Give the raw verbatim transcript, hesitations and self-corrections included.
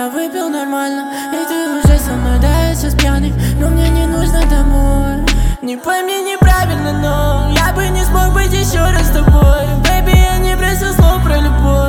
я выпил нормально, и ты уже со мной, да, я сейчас пьяный, но мне не нужно домой. Не пойми неправильно, но я бы не смог быть еще раз с тобой. Бэйби, я не просил слов про любовь.